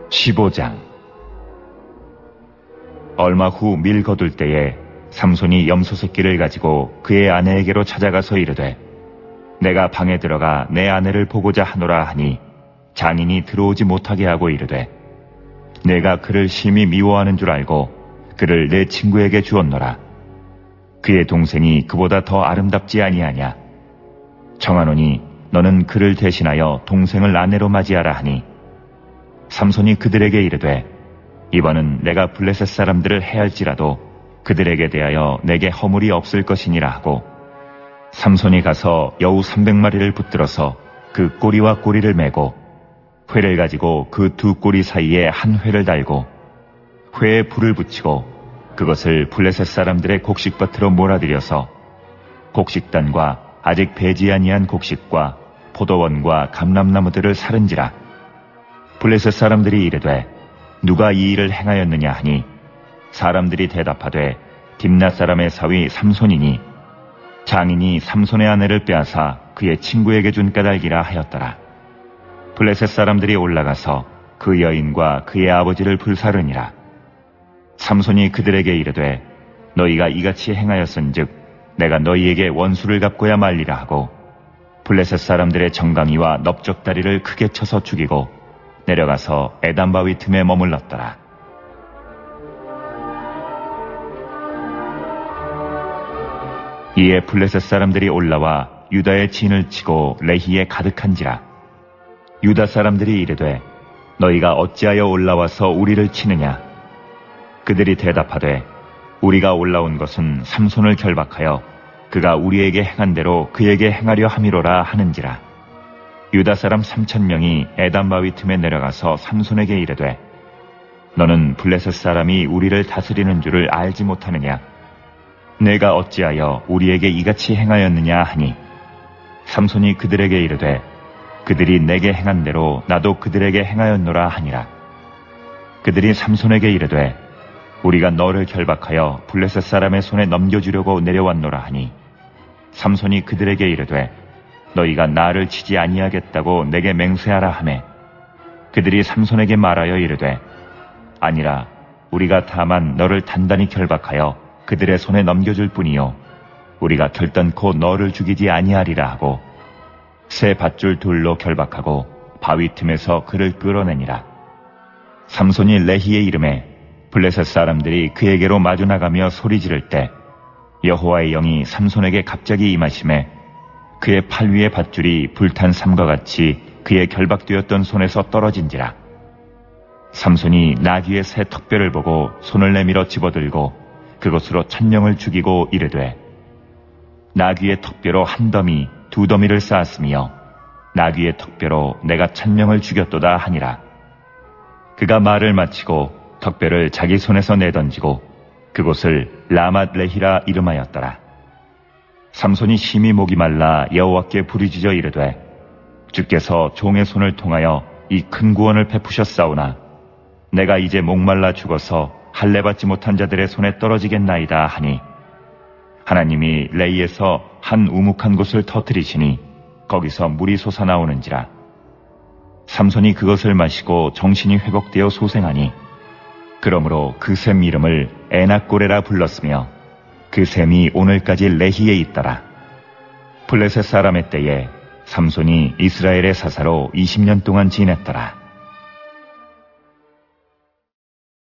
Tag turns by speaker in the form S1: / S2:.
S1: 15장. 얼마 후 밀 거둘 때에 삼손이 염소 새끼를 가지고 그의 아내에게로 찾아가서 이르되, 내가 방에 들어가 내 아내를 보고자 하노라 하니 장인이 들어오지 못하게 하고 이르되, 내가 그를 심히 미워하는 줄 알고 그를 내 친구에게 주었노라. 그의 동생이 그보다 더 아름답지 아니하냐. 청하노니 너는 그를 대신하여 동생을 아내로 맞이하라 하니, 삼손이 그들에게 이르되, 이번은 내가 블레셋 사람들을 해할지라도 그들에게 대하여 내게 허물이 없을 것이니라 하고, 삼손이 가서 여우 300마리를 붙들어서 그 꼬리와 꼬리를 메고 회를 가지고 그 두 꼬리 사이에 한 회를 달고 회에 불을 붙이고 그것을 블레셋 사람들의 곡식밭으로 몰아들여서 곡식단과 아직 배지 아니한 곡식과 포도원과 감람나무들을 사른지라. 블레셋 사람들이 이르되, 누가 이 일을 행하였느냐 하니, 사람들이 대답하되, 딥낫 사람의 사위 삼손이니 장인이 삼손의 아내를 빼앗아 그의 친구에게 준 까닭이라 하였더라. 블레셋 사람들이 올라가서 그 여인과 그의 아버지를 불사르니라. 삼손이 그들에게 이르되, 너희가 이같이 행하였은즉 내가 너희에게 원수를 갚고야 말리라 하고, 블레셋 사람들의 정강이와 넓적다리를 크게 쳐서 죽이고 내려가서 에단 바위 틈에 머물렀더라. 이에 블레셋 사람들이 올라와 유다의 진을 치고 레히에 가득한지라. 유다 사람들이 이르되, 너희가 어찌하여 올라와서 우리를 치느냐. 그들이 대답하되, 우리가 올라온 것은 삼손을 결박하여 그가 우리에게 행한 대로 그에게 행하려 함이로라 하는지라. 유다 사람 3,000명이 에단 바위 틈에 내려가서 삼손에게 이르되, 너는 블레셋 사람이 우리를 다스리는 줄을 알지 못하느냐. 내가 어찌하여 우리에게 이같이 행하였느냐 하니, 삼손이 그들에게 이르되, 그들이 내게 행한 대로 나도 그들에게 행하였노라 하니라. 그들이 삼손에게 이르되, 우리가 너를 결박하여 블레셋 사람의 손에 넘겨주려고 내려왔노라 하니, 삼손이 그들에게 이르되, 너희가 나를 치지 아니하겠다고 내게 맹세하라 하매, 그들이 삼손에게 말하여 이르되, 아니라 우리가 다만 너를 단단히 결박하여 그들의 손에 넘겨줄 뿐이요 우리가 결단코 너를 죽이지 아니하리라 하고 새 밧줄 둘로 결박하고 바위 틈에서 그를 끌어내니라. 삼손이 레히에 이름에 블레셋 사람들이 그에게로 마주 나가며 소리 지를 때 여호와의 영이 삼손에게 갑자기 임하심에 그의 팔 위의 밧줄이 불탄 삼과 같이 그의 결박되었던 손에서 떨어진지라. 삼손이 나귀의 새 턱뼈를 보고 손을 내밀어 집어들고 그것으로 1,000명을 죽이고 이르되, 나귀의 턱뼈로 한 더미, 두 더미를 쌓았으며 나귀의 턱뼈로 내가 1,000명을 죽였도다 하니라. 그가 말을 마치고 턱뼈를 자기 손에서 내던지고 그곳을 라맛 레히라 이름하였더라. 삼손이 심히 목이 말라 여호와께 부르짖어 이르되, 주께서 종의 손을 통하여 이 큰 구원을 베푸셨사오나 내가 이제 목말라 죽어서 할례 받지 못한 자들의 손에 떨어지겠나이다 하니, 하나님이 레이에서 한 우묵한 곳을 터뜨리시니 거기서 물이 솟아나오는지라. 삼손이 그것을 마시고 정신이 회복되어 소생하니, 그러므로 그 샘 이름을 에낙고레라 불렀으며 그 샘이 오늘까지 레히에 있더라. 블레셋 사람의 때에 삼손이 이스라엘의 사사로 20년 동안 지냈더라.